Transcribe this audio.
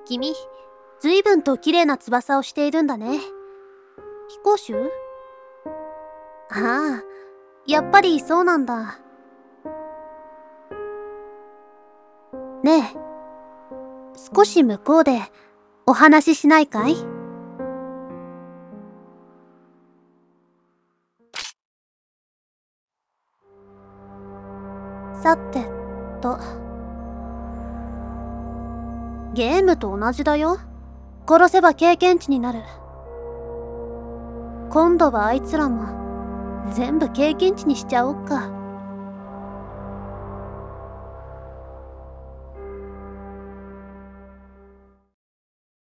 君、随分と綺麗な翼をしているんだね。飛行種？ああ、やっぱりそうなんだ。ねえ、少し向こうでお話ししないかい？さてと、ゲームと同じだよ。殺せば経験値になる。今度はあいつらも全部経験値にしちゃおっか。